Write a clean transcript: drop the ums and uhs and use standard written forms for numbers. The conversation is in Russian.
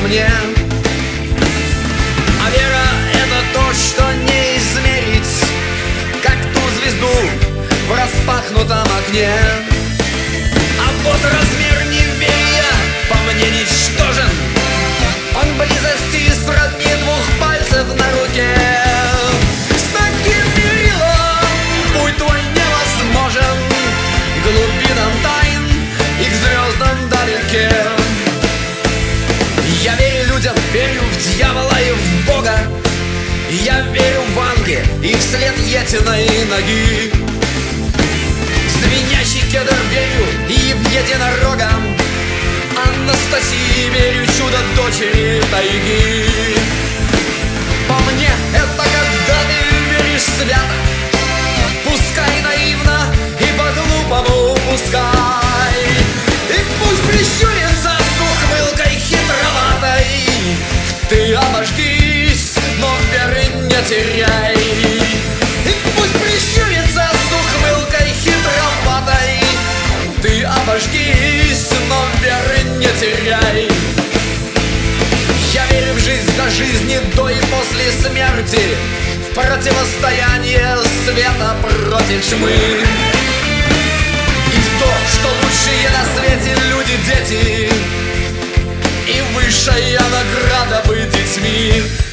мне. А вера — это то, что не измерить, как ту звезду в распахнутом окне. А вот размер неверия по мне ничтожен, он близости сродни двух пальцев на руке. С таким мерилом путь твой невозможен к глубинам тайн и к звездам далеке. Я верю людям, верю в дьявола и в Бога. Я верю в ангел и в след етиной ноги. В звенящий кедр верю и в единорога. Анастасии верю, чудо дочери тайги. По мне это когда ты веришь свято, пускай наивно и по-глупому пускай. И пусть прищурится с ухмылкой хитроватой, ты обожгись, но веры не теряй. И пусть прищурится с ухмылкой хитроватой, ты обожгись, но веры не теряй. Я верю в жизнь до жизни, до и после смерти, в противостояние света против тьмы, и в то, что лучшие на свете люди, дети, и высшая награда быть детьми.